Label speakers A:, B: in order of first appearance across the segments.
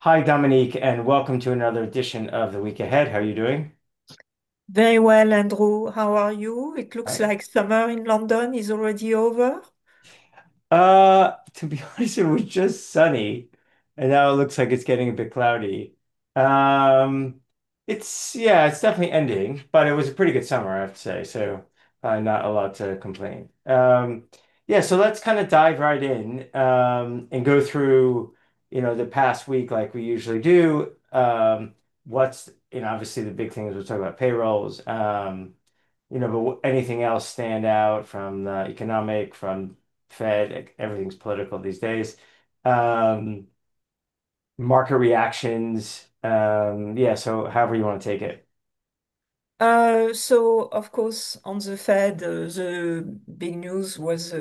A: Hi, Dominique, and welcome to another edition of The Week Ahead. How are you doing?
B: Very well, Andrew. How are you? It looks
A: Hi.
B: like summer in London is already over.
A: To be honest, it was just sunny, and now it looks like it's getting a bit cloudy. Um, it's definitely ending, but it was a pretty good summer, I have to say. So, not a lot to complain. Yeah, so let's kind of dive right in, and go through, the past week like we usually do. Obviously the big things we'll talk about payrolls. But anything else stand out from the economic, from Fed? Everything's political these days. Um, Market reactions. Yeah, so however you want to take it.
B: So, of course, on the Fed, the big news was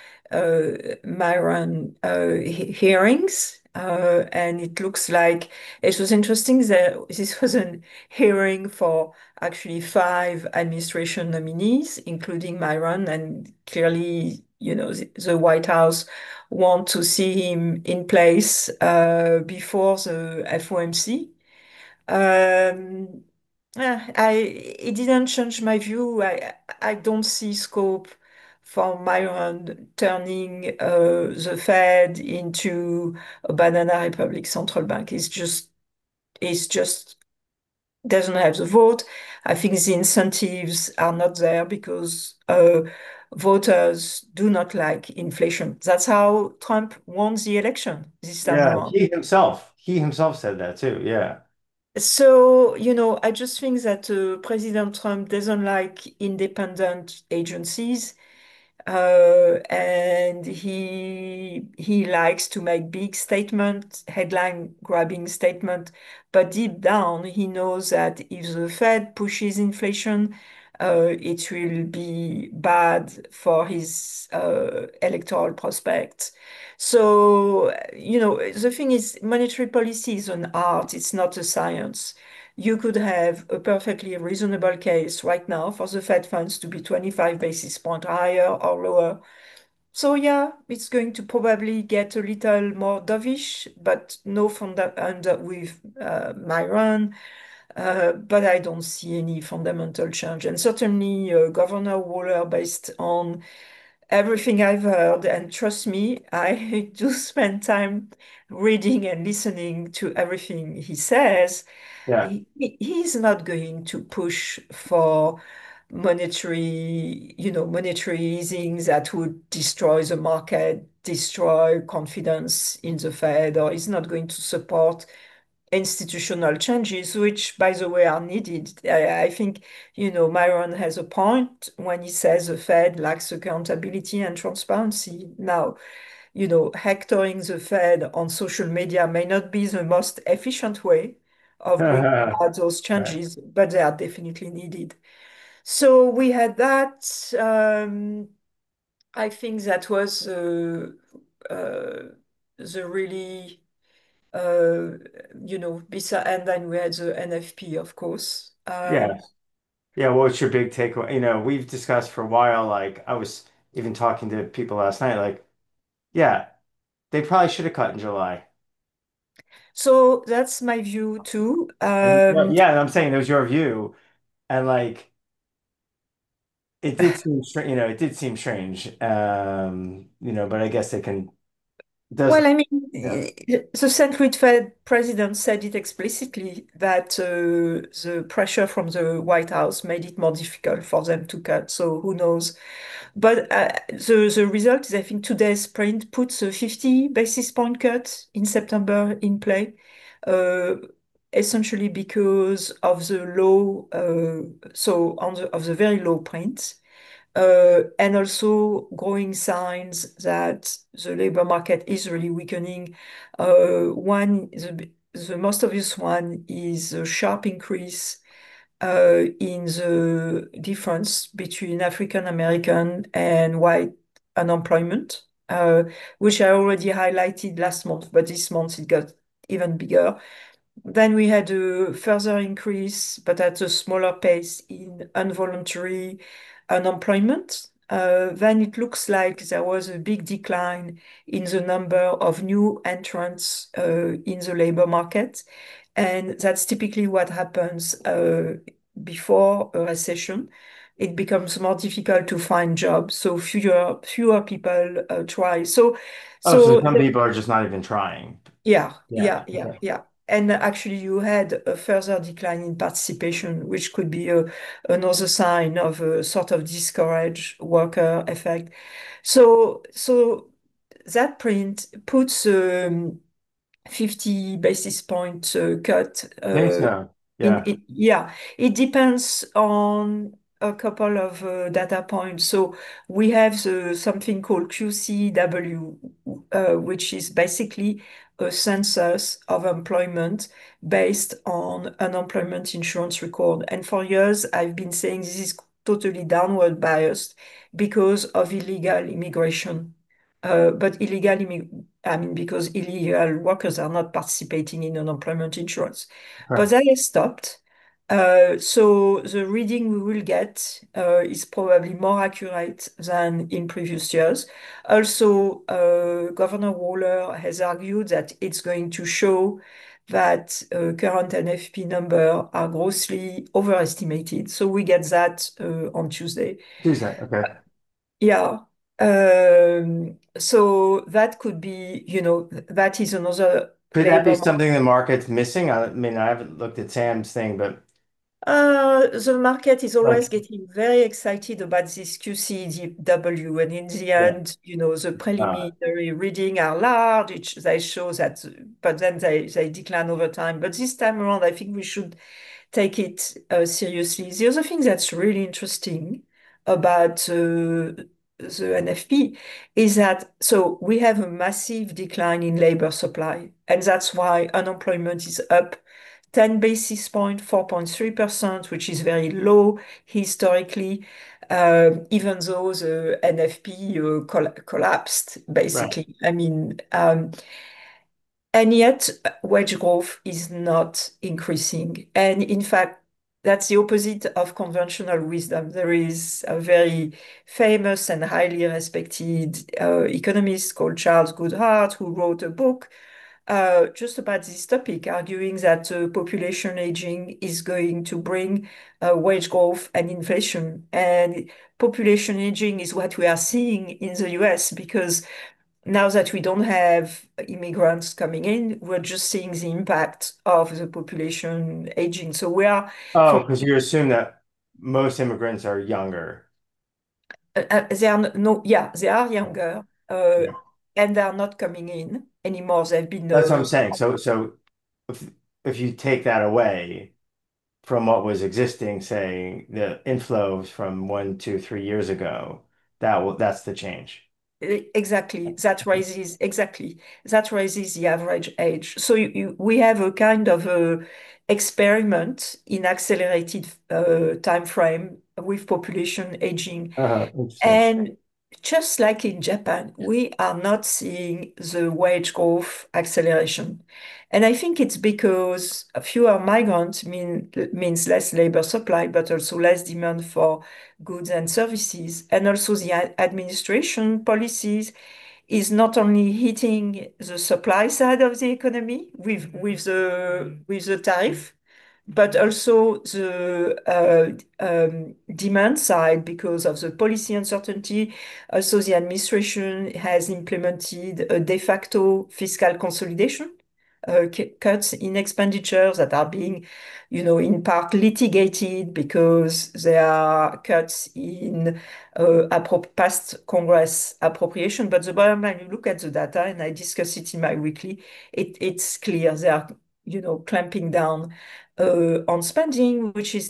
B: Myron hearings. And it looks like it was interesting that this was a hearing for actually five administration nominees, including Myron. And clearly, the White House want to see him in place before the FOMC. Um, it didn't change my view. I don't see scope for Myron turning the Fed into a banana republic central bank. It's just doesn't have the vote. I think the incentives are not there because voters do not like inflation. That's how Trump won the election this time
A: Yeah,
B: around.
A: he himself said that too. Yeah.
B: So, I just think that President Trump doesn't like independent agencies, and he likes to make big statement, headline grabbing statement, but deep down he knows that if the Fed pushes inflation, it will be bad for his electoral prospects. So, the thing is, monetary policy is an art, it's not a science. You could have a perfectly reasonable case right now for the Fed funds to be 25 basis point higher or lower. So yeah, it's going to probably get a little more dovish, but no funda and with Myron. But I don't see any fundamental change. And certainly, Governor Waller, based on everything I've heard, and trust me, I do spend time reading and listening to everything he says.
A: Yeah.
B: He's not going to push for monetary easing that would destroy the market, destroy confidence in the Fed, or he's not going to support institutional changes, which, by the way, are needed. I think, Myron has a point when he says the Fed lacks accountability and transparency. Now, hectoring the Fed on social media may not be the most efficient way of bringing about those
A: Right.
B: changes, but they are definitely needed. So we had that. I think that was uh, the really beside, and then we had the NFP, of course.
A: Yes. Yeah, what's your big takeaway? We've discussed for a while, like I was even talking to people last night, like, yeah, they probably should have cut in July.
B: So that's my view too.
A: And yeah, I'm saying it was your view. And like it did seem strange, it did seem strange. But I guess does
B: Well, I mean,
A: yeah.
B: the St. Louis Fed president said it explicitly that the pressure from the White House made it more difficult for them to cut. So who knows? But the result is, I think, today's print puts a 50 basis point cut in September in play, uh, essentially because of the low, so on of the very low print. And also growing signs that the labor market is really weakening. The most obvious one is a sharp increase in the difference between African American and white unemployment, which I already highlighted last month, but this month it got even bigger. Then we had a further increase, but at a smaller pace in involuntary unemployment. then it looks like there was a big decline in the number of new entrants in the labor market. And that's typically what happens before a recession. It becomes more difficult to find jobs, so fewer people try.
A: Oh, so
B: So
A: some people are just not even trying.
B: yeah,
A: Yeah.
B: yeah, yeah,
A: Okay.
B: yeah. And actually, you had a further decline in participation, which could be another sign of a sort of discouraged worker effect. So that print puts 50 basis point cut
A: I think so.
B: in
A: Yeah.
B: it. Yeah, it depends on a couple of data points. So we have something called QCW, which is basically a census of employment based on unemployment insurance record. And for years, I've been saying this is totally downward biased because of illegal immigration. But I mean, because illegal workers are not participating in unemployment insurance. But
A: Right.
B: that has stopped. So the reading we will get is probably more accurate than in previous years. Also, Governor Waller has argued that it's going to show that current NFP numbers are grossly overestimated. So we get that on Tuesday.
A: Tuesday. Okay.
B: Yeah. So that could be, that is another
A: Could that be
B: labor.
A: something the market's missing? I mean, I haven't looked at Sam's thing, but
B: The market is
A: like,
B: always getting very excited about this QCW, and in the
A: yeah.
B: end, the
A: Uh,
B: preliminary reading are large. They show that, but then they decline over time. But this time around, I think we should take it seriously. The other thing that's really interesting about the NFP is that so we have a massive decline in labor supply, and that's why unemployment is up 10 basis point, 4.3%, which is very low historically, even though the NFP collapsed,
A: right.
B: basically. I mean, and yet wage growth is not increasing. And in fact, that's the opposite of conventional wisdom. There is a very famous and highly respected economist called Charles Goodhart who wrote a book just about this topic, arguing that population aging is going to bring wage growth and inflation. And population aging is what we are seeing in the US because now that we don't have immigrants coming in, we're just seeing the impact of the population aging. So we are
A: Oh,
B: from
A: because you assume that most immigrants are younger.
B: they are no, yeah, they are
A: Yeah.
B: younger
A: Yeah.
B: and they are not coming in anymore. They've been
A: That's what I'm saying. So if if you take that away from what was existing, say the inflows from 1, 2, 3 years ago, that's the change.
B: exactly. That raises the average age. So we have a kind of a experiment in accelerated time frame with population aging.
A: Interesting.
B: And just like in Japan, we are not seeing the wage growth acceleration. And I think it's because fewer migrants means less labor supply, but also less demand for goods and services. And also the administration policies is not only hitting the supply side of the economy with the tariff, but also the demand side because of the policy uncertainty. Also, the administration has implemented a de facto fiscal consolidation, cuts in expenditures that are being, in part litigated because there are cuts in past Congress appropriation. But the bottom line, you look at the data, and I discuss it in my weekly, it's clear they are, clamping down on spending, which is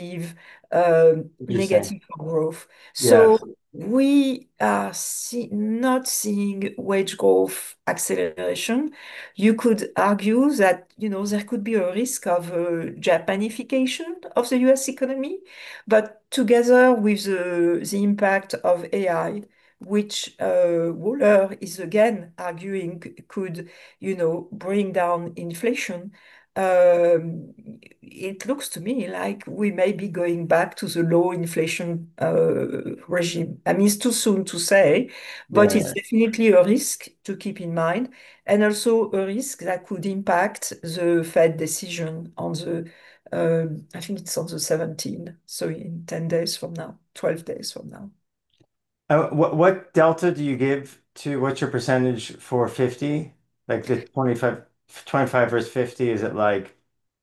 A: Interesting.
B: negative for growth.
A: Yeah.
B: So we are not seeing wage growth acceleration. You could argue that, there could be a risk of Japanification of the US economy, but together with the impact of AI, which Waller is again arguing could, bring down inflation, um, it looks to me like we may be going back to the low inflation regime. I mean, it's too soon to say, but it's
A: Yeah.
B: definitely a risk to keep in mind, and also a risk that could impact the Fed decision on I think it's on the 17th, so in 10 days from now, 12 days from now.
A: What delta do you give to what's your percentage for 50? Like the 25 versus 50, is it like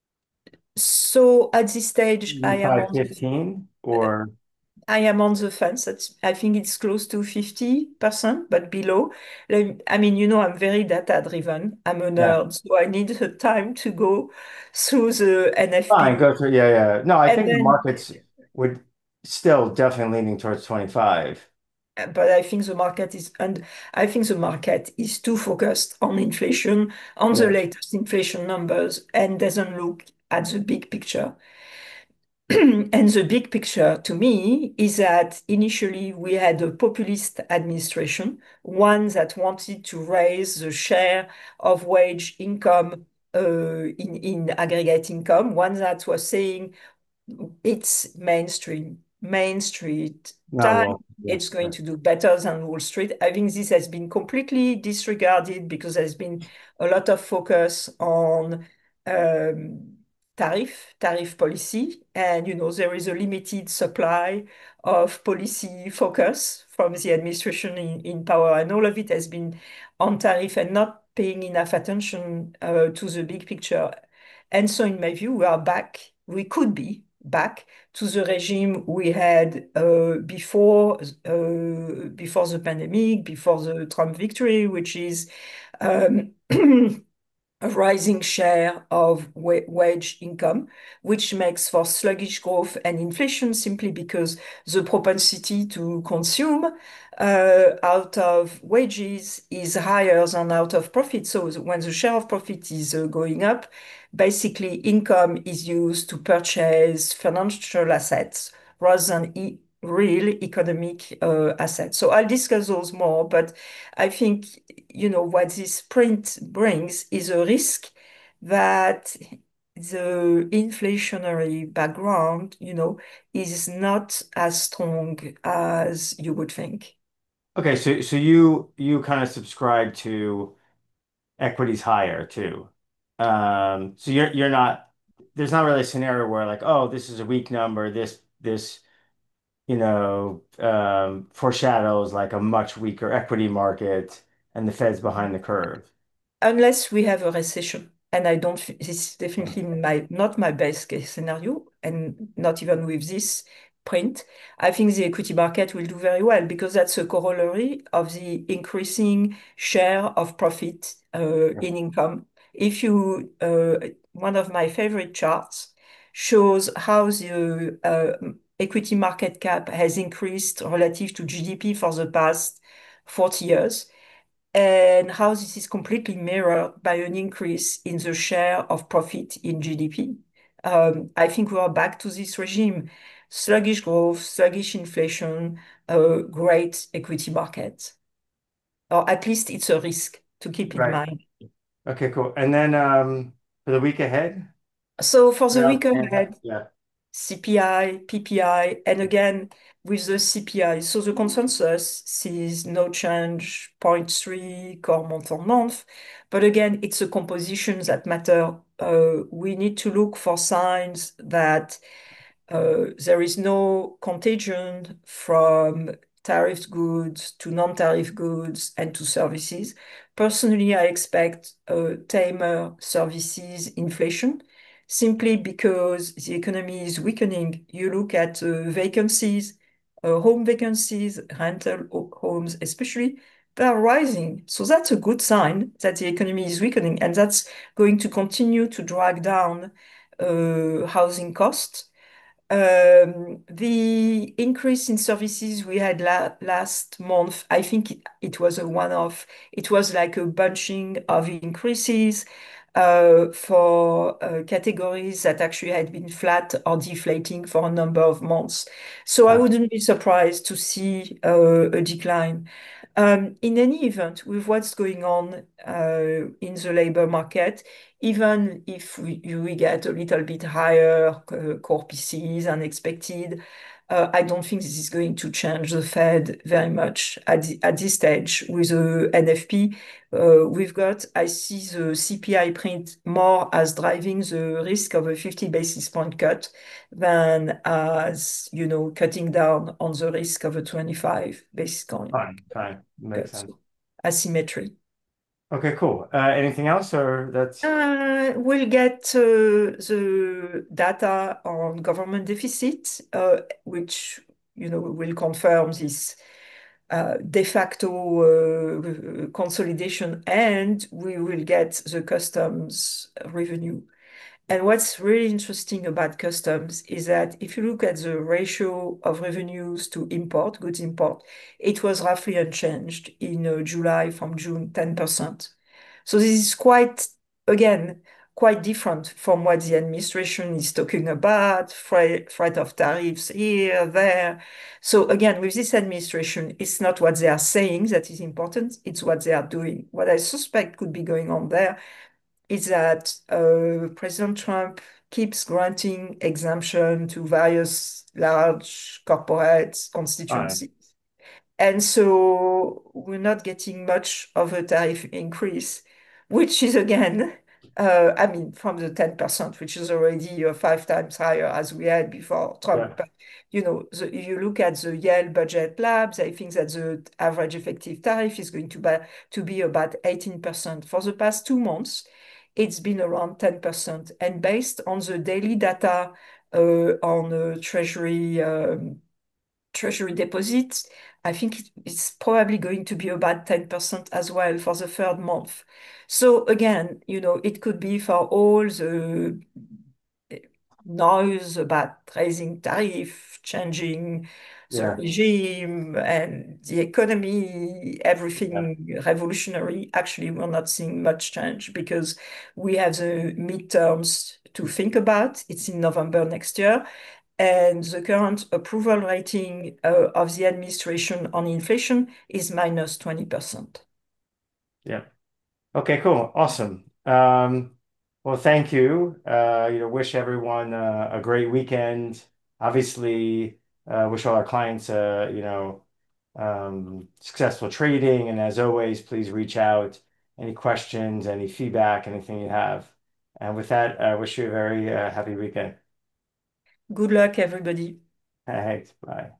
B: So at this stage,
A: 5-15 or
B: I am on the fence. I think it's close to 50%, but below. I mean, I'm very data driven. I'm a
A: yeah.
B: nerd, so I need the time to go through the
A: Fine,
B: NFP.
A: go through. Yeah, yeah. No, I
B: And
A: think the
B: then,
A: markets would still definitely leaning towards 25.
B: but I think the market is too focused on inflation, on the
A: Yeah.
B: latest inflation numbers, and doesn't look at the big picture. And the big picture to me is that initially we had a populist administration, one that wanted to raise the share of wage income in aggregate income, one that was saying it's mainstream, Main Street,
A: Not
B: time,
A: well. Yeah.
B: it's going
A: Right.
B: to do better than Wall Street. I think this has been completely disregarded because there's been a lot of focus on um, tariff policy. And, there is a limited supply of policy focus from the administration in power. And all of it has been on tariff and not paying enough attention to the big picture. And so, in my view, we could be back to the regime we had before the pandemic, before the Trump victory, which is um, a rising share of wage income, which makes for sluggish growth and inflation simply because the propensity to consume out of wages is higher than out of profit. So when the share of profit is going up, basically income is used to purchase financial assets rather than real economic assets. So I'll discuss those more, but I think what this print brings is a risk that the inflationary background, is not as strong as you would think.
A: Okay, so you kind of subscribe to equities higher too. So you're not there's not really a scenario where like, oh, this is a weak number, this foreshadows like a much weaker equity market and the Fed's behind the curve.
B: Unless we have a recession. And I don't, this is definitely not my best case scenario, and not even with this print. I think the equity market will do very well because that's a corollary of the increasing share of profit in income. If you, one of my favorite charts shows how the equity market cap has increased relative to GDP for the past 40 years and how this is completely mirrored by an increase in the share of profit in GDP. I think we are back to this regime. Sluggish growth, sluggish inflation, a great equity market. Or at least it's a risk to keep in
A: Right.
B: mind.
A: Okay, cool. And then for the week ahead,
B: So for the
A: what else
B: week
A: stands out?
B: ahead,
A: Yeah.
B: CPI, PPI, and again with the CPI. So the consensus sees no change, zero point 0.3 core month on month. But again, it's a composition that matter. We need to look for signs that there is no contagion from tariff goods to non-tariff goods and to services. Personally, I expect a tamer services inflation simply because the economy is weakening. You look at vacancies, home vacancies, rental homes especially, they are rising. So that's a good sign that the economy is weakening, and that's going to continue to drag down housing costs. The increase in services we had last month, I think it was a one-off. It was like a bunching of increases for categories that actually had been flat or deflating for a number of months. So I
A: Gotcha.
B: wouldn't be surprised to see a decline. In any event, with what's going on in the labor market, even if we get a little bit higher core PCs than expected, I don't think this is going to change the Fed very much at this stage with the NFP. We've got, I see the CPI print more as driving the risk of a 50 basis point cut than as, cutting down on the risk of a 25 basis point
A: Fine, fine. Makes
B: cut.
A: sense.
B: So asymmetry.
A: Okay, cool. Anything else or that's
B: We'll get the data on government deficit, which will confirm this de facto consolidation, and we will get the customs revenue. And what's really interesting about customs is that if you look at the ratio of revenues to import, goods import, it was roughly unchanged in July from June, 10%. So this is again, quite different from what the administration is talking about, threat of tariffs here, there. So again, with this administration, it's not what they are saying that is important, it's what they are doing. What I suspect could be going on there is that President Trump keeps granting exemption to various large corporates,
A: fine.
B: constituencies. And so we're not getting much of a tariff increase, which is again, I mean, from the 10%, which is already 5 times higher as we had before Trump.
A: Yeah,
B: But, you look at the Yale Budget Labs, I think that the average effective tariff is going to be about 18%. For the past 2 months, it's been around 10%. And based on the daily data on Treasury deposits, I think it's probably going to be about 10% as well for the third month. So again, it could be for all the noise about raising tariff, changing the
A: yeah,
B: regime and the economy,
A: yeah,
B: everything revolutionary. Actually, we're not seeing much change because we have the midterms to think about. It's in November next year. And the current approval rating of the administration on inflation is minus 20%.
A: yeah. Okay, cool. Awesome. Well, thank you. Wish everyone a great weekend. Obviously, wish all our clients, successful trading. And as always, please reach out. Any questions, any feedback, anything you have. And with that, I wish you a very happy weekend.
B: Good luck, everybody.
A: Thanks. Bye.